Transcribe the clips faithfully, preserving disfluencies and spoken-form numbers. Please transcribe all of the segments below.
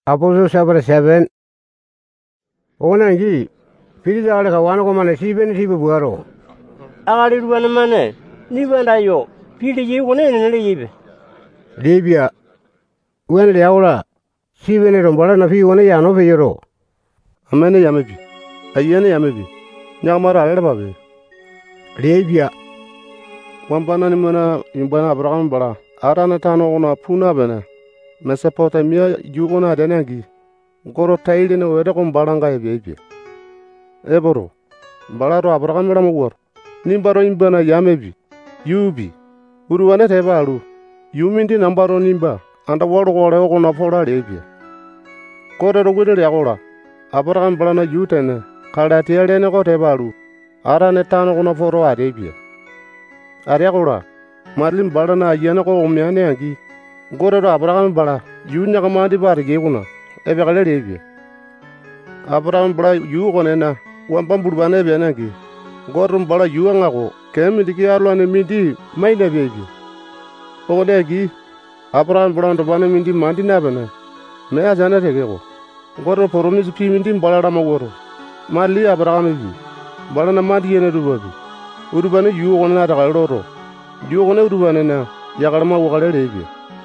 Apostles chapter seven. Onangi Pirida ala kawana ko mane siben sibu buaro. Agari ruwana mane ni banda yo pidi yi wona ne le yibe. Libya. Wen le awla siben ro mbala na fi wona ya no fe yoro. Amene yamebi. Ayene yamebi. Nyamara ala babe. Libya. Wambana ni mana imbana Abraham bala. Arana tano ona puna bana. Mesopotamia yugona denangi. Goro taili ne wede kon balanga ebe. Eboro. Balaro Abraham bala mugor. Nimbaro imbana yamebi. Yubi. Uruwane tebalu. Yumindi nambaro nimba. Anda woro gore ko na fora lebe. Kore ro gudere yagola. Abraham bala na yutene. Kala tiele ne ko tebalu. Arane tano ko na foro arebe. Ariagola. Marlin bala na yene ko omyane angi. Gore ro Abraham bala yunya kamandi bari geguna. Ebe kale lebe. Abraham bala yu ko nena. Wampam burbane be nangi. Gorum bala yuanga ko kemi diki arlo ne mindi mai ne beji. O degi Abraham bala ndo bana mindi mandi na bana. Me ajana tege ko. Goro poromis pi mindi bala rama goro. Mali Abraham bi. Bala na mandi yene rubabi. Urbane yu ko na daga roro. Yu ko ne urbane na yagarma wo kale lebe.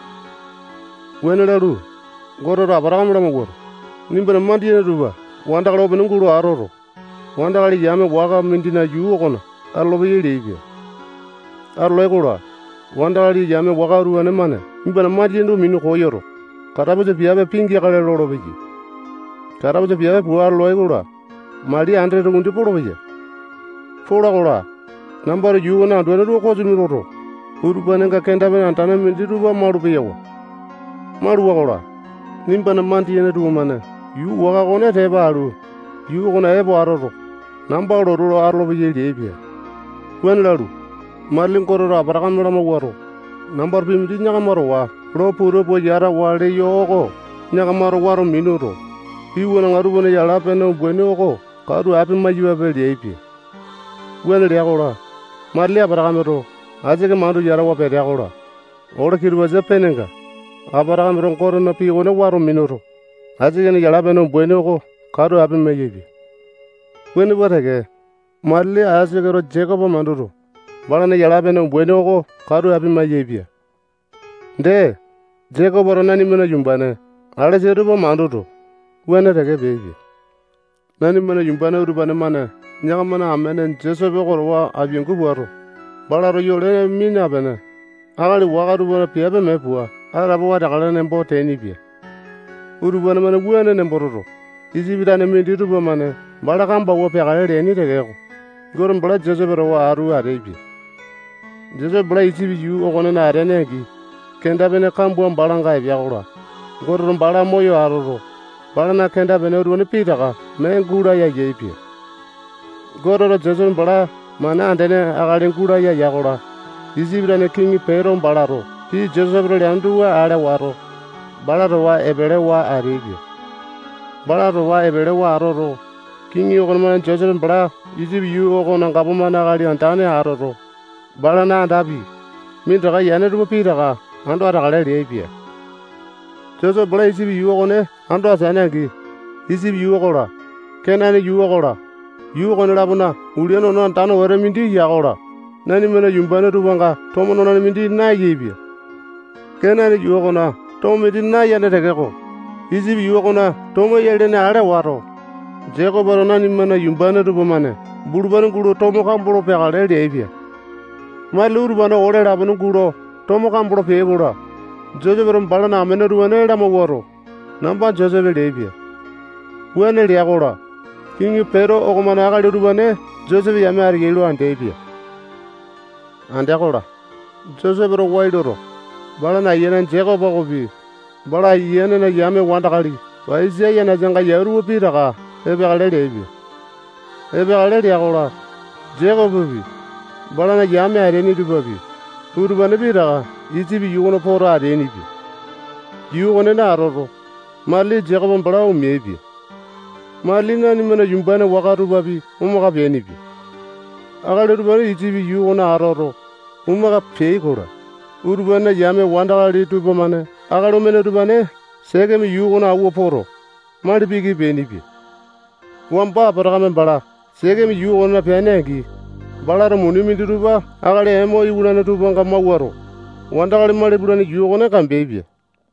Wena ru goro Abraham rama goro. Nimbana mandi yene ruba. Wanda kalo benu guru aroro. Wanda kali yame waga mindina yu ko na arlo be lebe. Arlo ko wanda kali yame waga ru ane mane. Nimbana mandi yene minu ko yoro. Karabe je biabe pingi kale roro beji. Karabe je biabe buar lo ko mali andre ro ngundi poro beje. Fora ko number yu na do ro ko jumi roro. Urbane ka kenda be antana mindi ruba maru be yawa. Maru ko nimbana mandi yene ru mane. Yu waga ko ne te baru. Yu ko na e baroro. Number ro ro arlo be je lebe. Wen laru. Marlin ko ro Abraham ro mo waro. Number bi mindi nya maro wa. Ro puro bo yara wale yogo. Nya maro waro minuro. Bi wona ngaru wona yala peno bueno ko. Karu api majiba be lebe. Wen le ko Marli Abraham ro. Aje ke maru yara wa pe ko. Ora kirwa je penenga. Abraham ro ko na pi wona waro minuro. Aje ke yala peno bueno ko. Karu api majibi. Wen warage. Marli aje ke ro Jacob manduro. Bala ne yala peno bueno ko. Karu api majibi. De Jacob ro nani mena yumbane. Ale jeru bo manduro. Wen rage bebi. Nani mena yumbane urubane mane. Nyaga mana amene Jesu be ko wa abiengu buaro. Bala ro yole mina bene. Agali wagaru bona piabe me bua. Ara bo wada kala ne mbo teni bi. Urubane mane buene ne mbororo. Isi bidane mindi rubo mane. Bala kamba wo pe kala reni tege ko. Gorum bala Jesu be ro wa aru arebi. Jesu bala isi bi yu o kono na arene gi. Kenda bene kambu mbala ngai bia ko. Gorum bala moyo aroro. Bala na kenda bene ruone pita ka. Me gura ya yebi. Goro Jesu bala mana andene agale gura ya yagola. Isi bidane kingi pero bala ro. Hi Jesu bro landu wa ale waro. Bala ro wa ebere wa arebi. Bala ro wa ebere wa aroro. Kingi o kono Jesu bala isi bi yu o kono ngapo mana gali antane aroro. Bala na andabi. Min daga yane ru pi daga ando ara gale rebi. Jesu bala isi bi yu o kono ando asane gi. Isi bi yu o kono. Kenane yu o kono. Yu ko na buna uliano no tano were mindi ya gora nani mena yumbane rubanga tomo no mindi na yebi kenani yu ko na tomo mindi na ya ne tege ko isi bi yu ko na tomo yelde ne are waro je ko baro nani mena yumbane rubamane burbane gudo tomo kam boro pe gale debi malur bana ore ra banu gudo tomo kam boro pe gora jojo berum balana amene rubane ra mo waro namba jojo be debi wene ria gora Kingi pero o mana agali rubane Joseph yame ari yelo ante bia. Ante kola. Joseph ro waidoro. Bala na yena Jacob ko bi. Bala yena na yame wanda kali. Wa izia yena janga yaru bi daga. Ebe gale de bi. Ebe gale de kola. Jacob bi. Bala na yame ari ni rubabi. Urubane bi daga. Izi bi yugono pora ari ni bi. Yugone na aroro. Mali Jacob bala o mebi. Marlina ni mena yumbane wagaru babi umaga beni bi. Agale rubane iti bi yu ona aroro umaga pei kora. Urbane yame wanda kali tu bomane. Agalo mene rubane Sekemi yukuna awo poro. Mali bigi benibi. Wamba abaragame bala. Sekemi yukuna pianegi. Balara munimindi ruba. Agale emo iwulana tubanga mawaro. Wandakali mali bulani yukuna kambebia.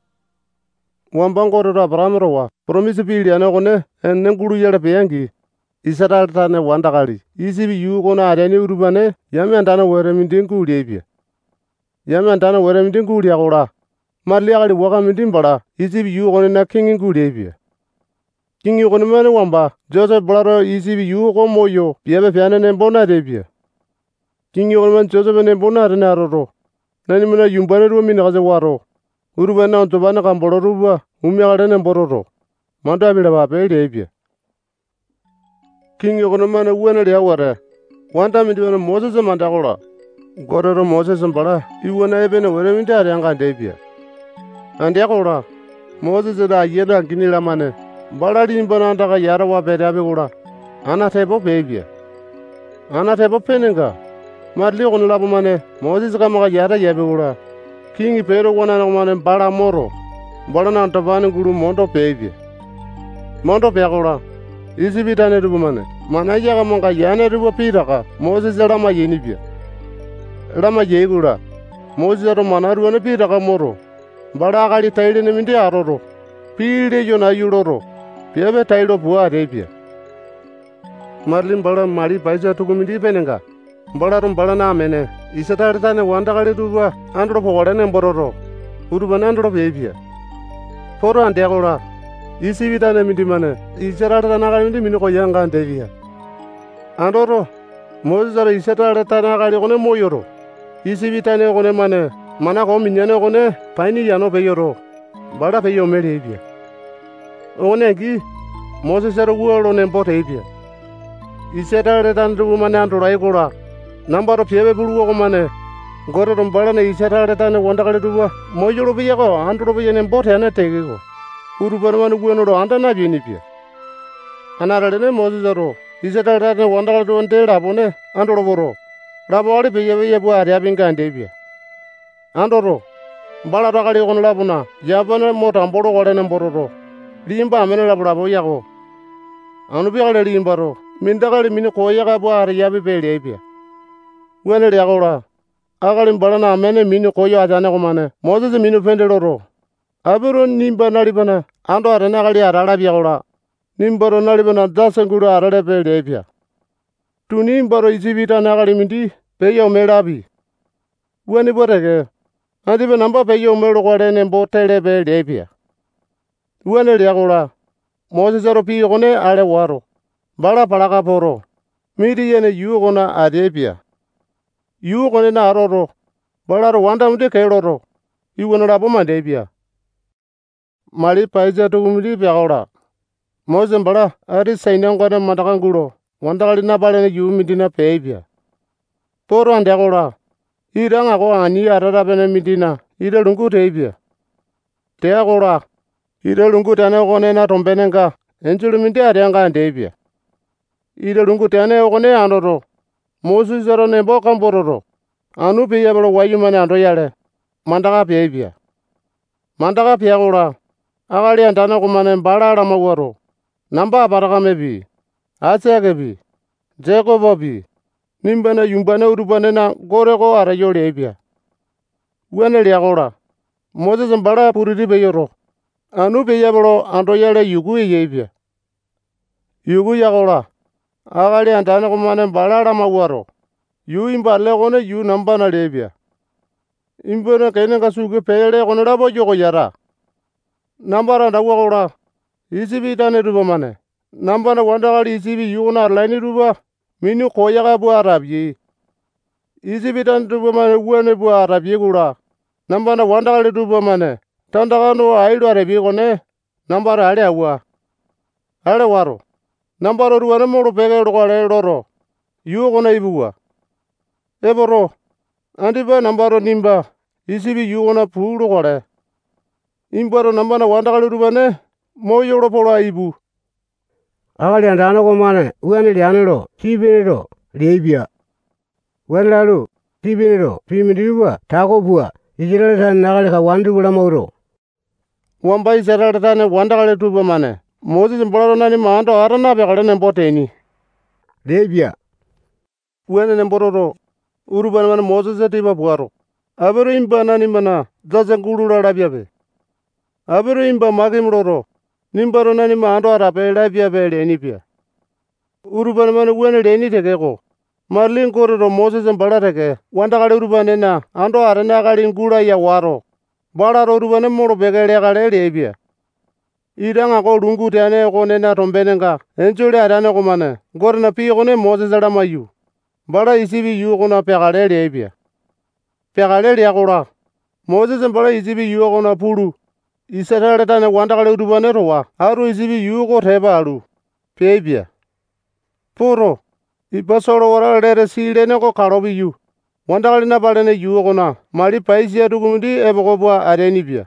Wamba ngororo abaramero wa. Promisi pili anakone enne ngulu yala piangi. Isataltane wandakali. Isibi yukuna adani urubane. Yami andana were mindinku uliebia. Yami andana were mindinku uliakola. Mali akali waka mindin bala. Isibi yukone na kingin uliebia. Kingi yukone mane wamba. Joseph balaro isibi yuko moyo. Piabe piane nembona debia. Kingi yukone mane Joseph nembona arene aroro. Nani mina yumbane ruwa minakaze waro. Urubana ontobana kambolo ruwa. Umiakale nembororo. Mando abila bape uliebia. Kingi yukone mane uwene liya ware. Wanda mindi wane Moses mandakola. Gororo Moses mbala. Iwana ebene were mindi arianga debia. Andiakola. Moses da yeda ginila mane. Bala limbana andaka yara wapere abekola. Ana tebo bebia. Ana tebo penenga. Madli kono labo mane. Moses kamaka yara yabekola. Kingi pero wana mane bala moro. Bala na antavane guru mondo bebia. Mondo bekola. Isibitane rubu mane. Manaja kamaka yana rubu piraka. Moses rama yenibia. Rama yegula. Moses ro manaruane piraka moro. Bala akali taile ne mindi aroro. Pide yona yuroro. Piabe tailo bua arabia. Marlin bala mari paisa tukumindi penenga. Bala rum bala na mene. Isatartane wandakali ruba. Andro pogorane mbororo. Urubana andro bebia. Poro andeakola. Isibitane mindi mane. Isatartane akali mindi mini koyanga andebia. Andoro. Moses ro isatartane akali kone moyoro. Isibitane kone mane. Mana ko minyane kone paini yano peyoro. Bala peyo melebia. One gi Moses ro wuolo nembo tebia. Iseta tan rubu mane andro aikola. Nambaro piebe bulu ko mane. Goro rom bala ne iseta tan wandakale ruba. Moyoro biya ko andro biya nembo tene tege ko. Uru barman wuono ro andana bini pia. Anara ne Moses ro iseta tan wandakale ro ante rabone andro boro. Rabore biya biya bu ari abinga ndebia. Andoro bala rakali kono labuna yabana mota mboro kore nembororo. Limba amene labura boyako. Anu biakale limbaro. Mindakali mini koyaka bo ari yabi beli ebia. Wene liakola. Akali mbala na amene mini koyo ajane komane. Moses mini pendeloro. Abiro nimba nalibana. Ando arena kali arala biakola. Nimbaro nalibana dasenguru arale beli ebia. Tu nimbaro isibita nakali mindi peyo melabi. Wene boreke. Adibe namba peyo melo kore nembo tele beli ebia. Wene liakola. Moses ro pi kone ale waro. Bala palaka poro. Midi yene yu kona adebia. Yu kone na aroro. Bala ro wanda mde kailoro. Iwana rabo mandebia. Mali paisa tukumili piakola. Moses bala ari sainang kone matakangulo. Wanda kali na bala ne yu midina peibia. Poro andekola. Irang ako ani arara bene midina. Ida lungu teibia. Teakola. Ida lungu tane kone na tombenenga. Enjulu mindi arianga andebia. Ida lungu tane kone anoro. Moses zaro nembo kambororo. Anu piya balo wayu mane ando yale. Mandaka piya. Mandaka piya kola. Akali andana kumane mbala alama waro. Namba aparaka mebi. Aseke bi. Jacobo bi. Nimbana yumbana urubane na gore ko arayo lebia. Wene liya kola. Moses mbala puridi peyoro. Anu piya balo ando yale yugu yebia. Yugu ya kola. Akali andana kumane mbala alama waro. Yu imbale kone yu namba na lebia. Imbana kene kasuke pele kone labo yoko yara. Nambara ndawa kola. Isibi tane ruba mane. Nambana wandakali isibi yukuna arlaini ruba. Minu koyaka bu arabye. Isibi tane ruba mane uwane bu arabye kula. Nambana wandakali ruba mane. Tandakano ailu arabye kone. Nambara ale awa. Ale waro. Nambara ruwane moro peke rukale loro. Yu kona ibuwa. Eboro. Andiba nambaro nimba. Isibi yu kona pulu kore. Imbaro nambana wandakali rubane. Moyoro pola ibu. Akali andana komane. Uwane lianero. Sibinero. Liebia. Wane lalu. Sibinero. Pimiriwa. Tako bua. Israel san nakali ka wandu kula mauro. wamba Israeli tane wandakale tupa mane Moses mbolaro nani maando arana bekale nembo teni Debia wene nembororo urubana mana Moses tiba buaro abero imba nani mana zaza ngulula labiabe abero imba magimroro nimbaro nani maando arape labiabe leni pia urubana mana wene leni tekeko marlin kororo Moses mbala teke wandakale urubane na ando arana kali ngula ya waro balaro urubane moro begele kale lebia iranga ko lungu tane ko nena rombenenga enjole arane ko mane gorna pi ko ne Moses ala mayu bala isibi yu ko na pegale lebia pegale le ko Moses mbala isibi yu ko na pulu Israel tane wandakale urubane rowa aru isibi yu ko theba alu pebia poro ibasoro wara lere silene ko karobi yu wandakale na balene yu ko na mali paisia dugumdi ebo bwa areni bia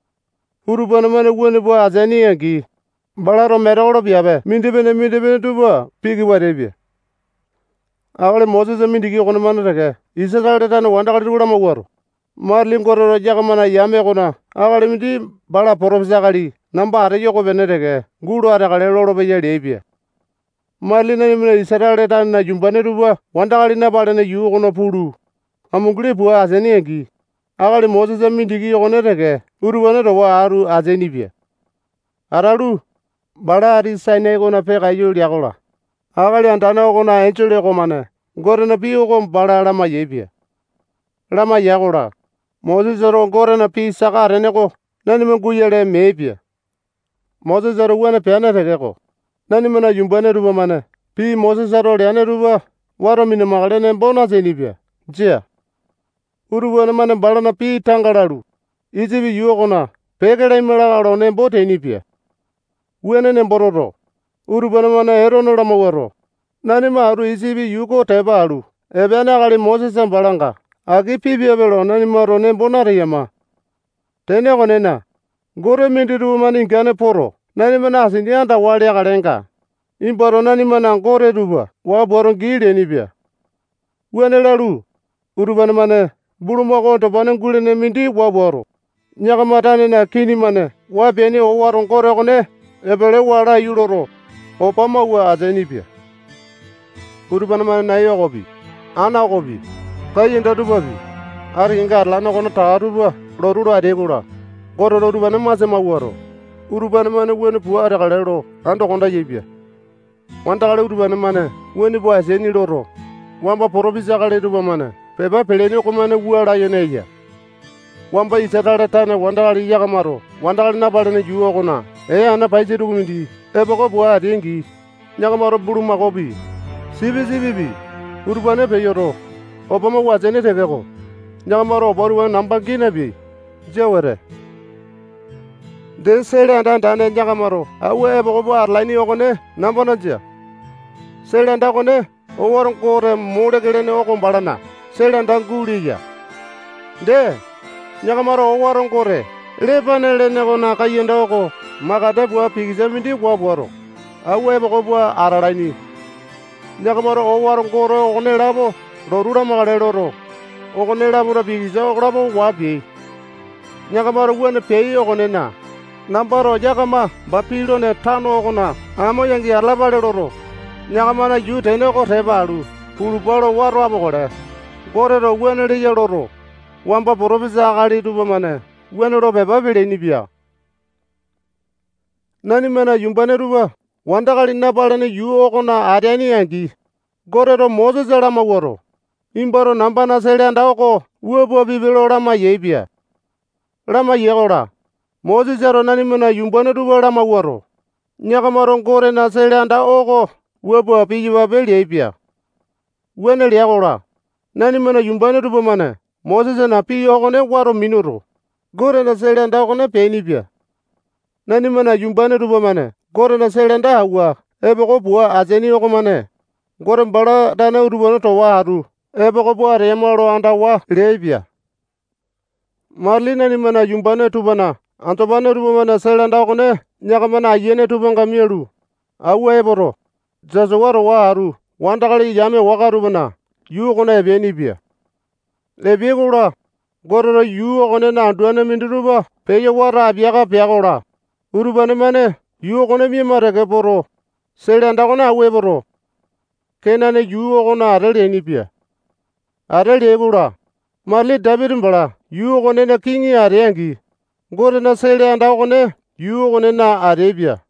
urubana mane wene bwa azani yangi balaro merolo biabe mindibene mindibene tuba pigi warebia awale Moses mindigi kono mana teke Israel tane wandakale tugula mawaro marlin kororo jaga mana yame kona awale mindi bala porofisa kali namba are yoko bene teke gudo are kale lolo beja lebia marlin na mina Israel tane na jumbane tuba wandakale na balene yu kono pulu amungule bwa azani yangi awale Moses mindigi kono teke urubane rowa aru azeni bia aralu bala ari saine ko na pe kayu liakola agali antana ko na enchule ko mane gore na pi ko bala lama yebia lama yakola Moses ro gore na pi saka rene ko nani mengu yele mebia Moses ro wana pe na teke ko nani mena yumbane ruba mane pi Moses ro leane ruba waro mine magale ne bona zeni bia jia urubane mane bala na pi tangalalu Izibi yuokona pekele imela ne bote nipia wene ne bororo urubana mana erono la mawaro nani maru izibi yuko teba alu ebena kali Moses balanga agi pibia belo nani maro ne bonare yama tene konena gore mindiru mani gane poro nani mana asindi anda wale kalenga imbaro nani mana gore ruba wa boro gile nipia wene lalu urubana mana buluma ko to bane gule ne mindi wa boro nyakamatane na kini mane wa beni o waron kore kone ebele wala yuloro o pama wa azeni pia urubana mane na yogobi ana gobi kayinda dubabi ari ingar lana kono taruba loruro adegura goro lorubana mase mawaro urubana mane wene buare kalero ando konda yebia wanda kale urubana mane wene bo azeni loro wamba porobisa kale ruba mane peba peleni ko mane wala yeneya wamba Israel tane wandakali yakamaro wandakali na balene juo kona e ana paise dugumindi e boko bua dengi nyakamaro buluma kobi sibi sibi bi urbane peyoro obama wazene tebeko nyakamaro boruwa namba gine bi jewere den sele anda tane nyakamaro awe e boko bua arlaini okone namba naja sele anda kone o waron kore mure gelene oko balana sele anda nguliya de nyakamaro o waron kore lepane lene kona kayenda oko makate bua pigise mindi kwa buaro awe boko bua aralaini nyakamaro o waron kore okone labo lorura makale loro okone labo ra pigise oklabo wapi nyakamaro wene pei okone na nambaro yakama bapilo ne tano okona amo yangi alabale loro nyakamana yu tene ko tebalu pulubalo waro abokore kore ro wene liya loro wamba porobisa akali tuba mane wene ro beba bileni bia nani mena yumbane ruba wandakali napalene yu okona adeni yangi gore ro Moses lama woro imbaro namba na sele anda oko uobo bibilo lama yebia lama yegola Moses ro nani mena yumbane ruba lama woro nyakamaro gore na sele anda oko uobo bijiba beliebia wene liagola nani mena yumbane ruba mane Moses na pi okone waro minuro gore na sele anda okone peni bia nani mena yumbane ruba mane gore na sele anda hawa ebe ko bua azeni oko mane gore mbala dana urubano to waru ebe ko bua remalo anda wa lebia marli nani mena yumbane tubana antobane ruba mane sele anda okone nyaka mana yene tubanga mielu awa eboro jazawaro waru wandakali yame wakaru bana yu okone ebeni bia lebie gura gororo yu ogone na duane minduruba peyo wara biaga biagola. Urubane mane yu ogone miemareke poro. Sele andagone awe poro. Kenane yu ogona arele nipia. Arele gula. Mali David mbala yu ogone na kingi areangi. Gore na sele andagone yu ogone na arebia.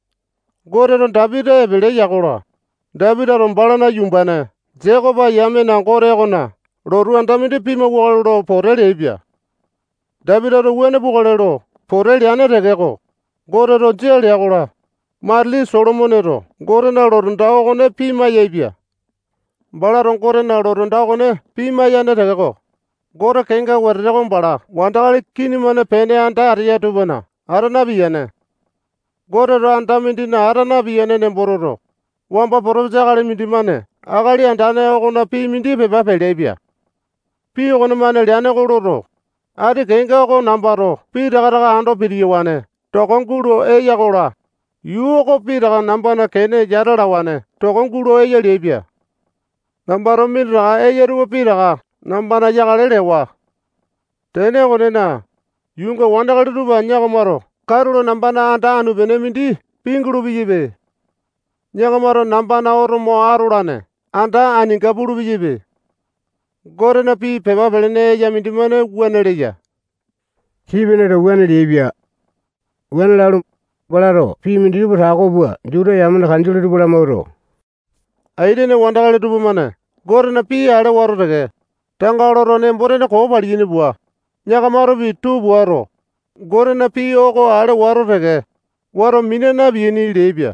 Gore ron David ebele yagola. David aron mbala na yumbane. Jacoba yame na gore gona. Loru andaminde pima walo porele ibia. David aro wene bugalero. Porele ane regego. Gore ro jele yagola. Marli Solomonero. Gore na lorunda ogone pima yebia. Mbala ron gore na lorunda ogone pima yane regego. Gore kenga werrego mbala. Wandagali kini mane pene anda aria tubana. Arana biyane. Gore ro andamindi na arana biyane nembororo. Wamba porobja gali mindi mane. Agali andane ogona pi mindi pepa pelebia. Pi ogone mane liane goloro. Adi kenga ogo nambaro. Pi ragaraga ando piriwane. Tokonguro e yagola. Yu ogo pi raga nambana kene jarala wane. Tokonguro e yalebia. Nambaro min raga e yaruwa pi raga. Nambana yagalelewa. Tene ogone na. Yunga wandagali ruba nyagamaro. Karulo nambana anda anu bene mindi. Pinguru bijibe. Nyagamaro nambana oro mo arulane. Anda aninga buru bijibe. Gore na pi pepa pelene yamindi mane waneleya. Sibenero wanelebia. Wanelalu balaro. Pi mindi rubu tako bua. Jura yamana kanjuli rubu lamoro. Aidene wandagali rubu mane. Gore na pi ale waro rege. Tangaloro ne mbore na ko baligini bua. Nyagamaro bi tu buaro. Gore na pi ogo ale waro rege. Waro mine na biyeni lebia.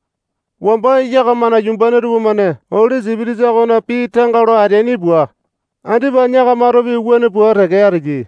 Wamba yagamana yumbane rubu mane. Oli zibiriza gona pi tangalo adeni bua. Andiba nyagamaro bi wene bua rege arigi.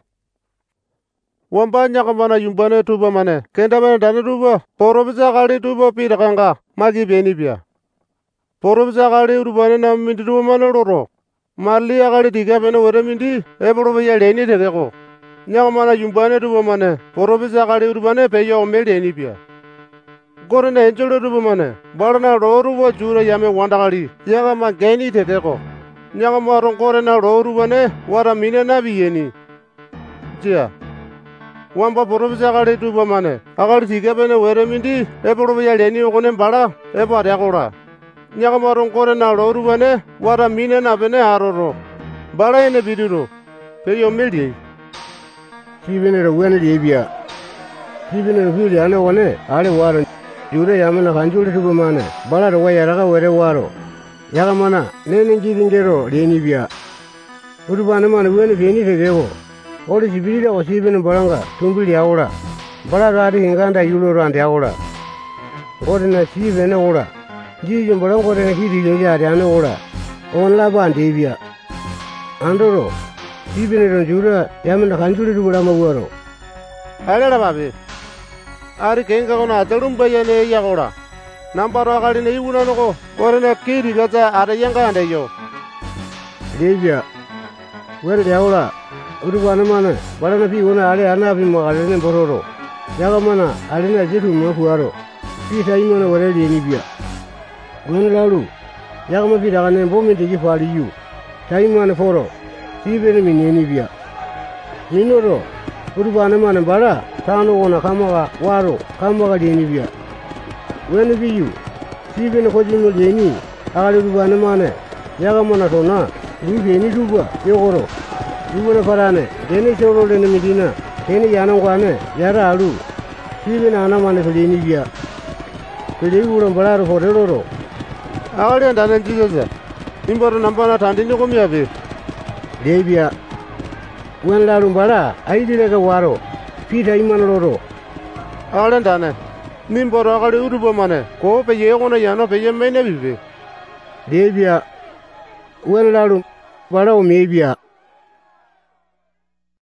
Wamba nyagamana yumbane tuba mane. Kenda mane dane tuba. Porobisa gali tuba pi rakanga. Magi beni bia. Porobisa gali urubane na mindi tuba mane loro. Marli agali diga bene were mindi. Ebolo ya leni regego. Nyagamana yumbane tuba mane. Porobisa gali urubane peyo ome leni bia. Gore na enjolo tuba mane. Balana loru wa jura yame wandagali. Nyagama geni regego. Nyagamaro gore na loru wane. Wara mine na biyeni. Jia. Wamba porobisa gali tuba mane. Agali diga bene were mindi. Ebolo ya leni ogone mbala. Eba reagola. Nyagamaro gore na loru wane. Wara mine na bene aroro. Bala ene bidiro. Peyo meli. Sibenero wanelebia. Sibenero hili ane wane. Ale waro. Jura yamana kanjuli tuba mane. Balaro wayaraga were waro. Yagamana nene njidingero lenibia. Urubane mane wene beni regego. Oli sibirida o sibene balanga tumbili yaola. Balaro adi hinganda yuloro ande yaola. Ode na sibene ola. Jijin balang ode na hidi jengi ade ane ola. Onla bande bia. Andoro. Sibene ron jura yamana kanjuli tuba lama waro. Alera babi. Ari kenga kona atalum bayane yagola. Nambaro agali ne ibuna noko. Gore na kiri gaza are yanga ande yo. Lebia. Were yaola. Urubane mane. Balana pi wona ale anabi magalene bororo. Yagamana ale na jitu mwafuaro. Pi saimana were lenibia. Gwene lalu. Yagama pi dagane bomi tegi fali yu. Saimana foro. Sibene mineni bia. Minoro. Urubane mane bala. Tano wona kamaga waro. Kamaga lenibia. Wene biyu. Sibene kojino leni. Agali urubane mane. Yagamana tona. Lugeni duba. Yogoro. Dubana farane. Dene choro lene medina. Dene yanangwane. Yara alu. Sibene anamane leni bia. Pili ulam balaro foreloro. Agali andane jijoze. Imboro nambana tandini komiabe. Lebia. Wen lalu bala. Aidi lega waro. Pita imanoro. Agali andane. Nimboro agali urubo mane. Ko pe yegona yano pe yemene bibe. Lebia. Wen lalu bala o mebia.